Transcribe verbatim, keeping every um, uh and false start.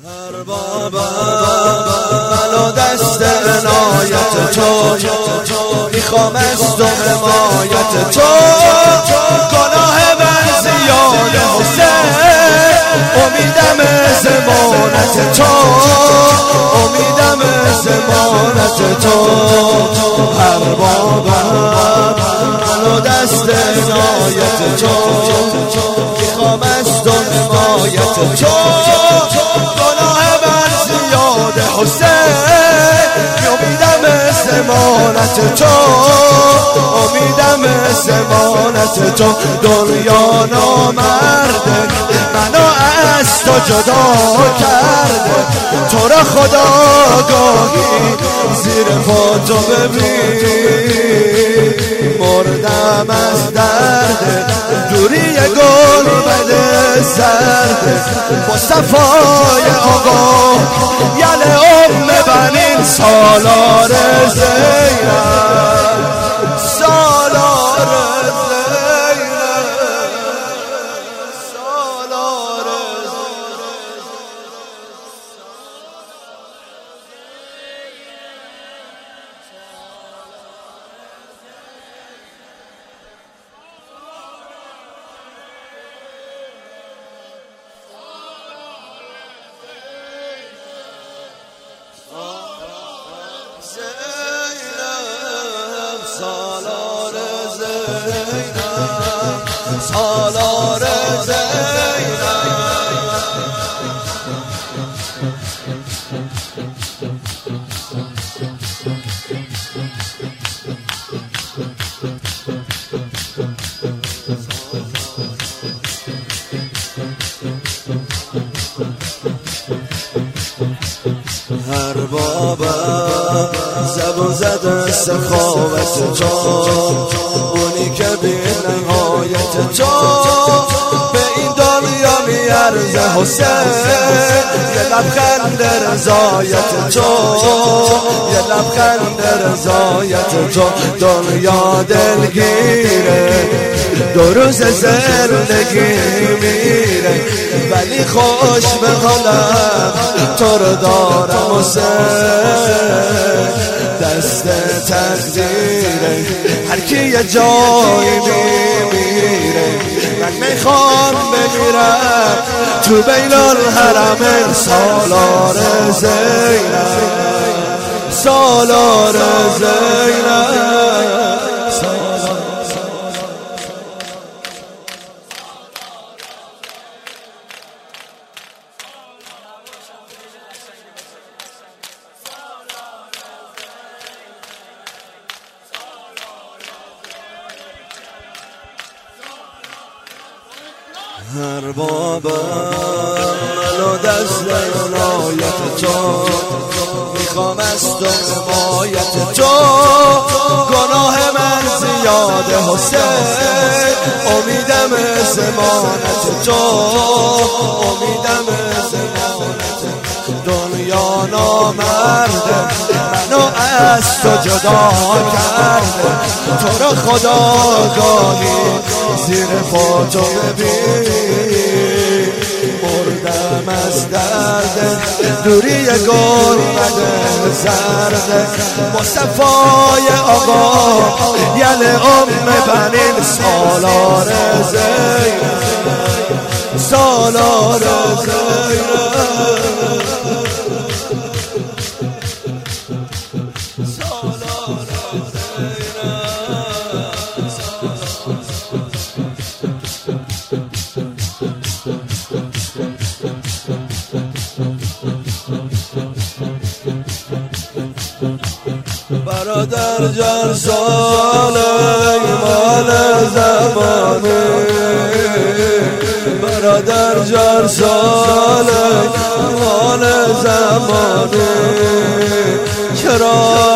هر بابا منو دست عنایت تو میخوام از تو حمایت تو. گناه من زیاده حسین، امیدم ضمانت تو، امیدم ضمانت تو. هر بابا منو دست عنایت تو میخوام از تو حمایت تو. حسین امیدم ضمانت تو، امیدم ضمانت تو. دنیا نامرده منو از تو جدا کرده، تو را خدا گاهی زیر پا تو ببین. مردم از درد دوری گل بده سرده، با صفای آقا یل ام بنین سالار زینب، سالار زینب، سالار سالار زینب، سالار زینب. هر بابا زبون زد سخاوت تو، اونی که بی نهایت تو به این دنیا میارزه حسین. یه لبخند رضایت تو، یه لبخند رضایت تو. دنیا دلگیره دو روز زندگی میره، ولی خوش به حالم تو رو دارم حسین. دست تقدیره هر کی یه جایی میمیره، من میخوام بمیرم تو بین الحرمین. سالار زینب، سالار زینب. هر بابا منو دست عنایت تو میخوام از تو حمایت تو. گناه من زیاده حسین، امیدم ضمانت تو، امیدم ضمانت. دنیا نامرده منو از تو جدا کرده، تو را خدا گاهی زیر پا تو ببین. مردم از درد دوری گل بده زرده، با صفای آقا یل ام بنین سالار زینب، سالار زینب. برادر جان سال ایمان زمانه، برادر جان سال ایمان زمانه. چرا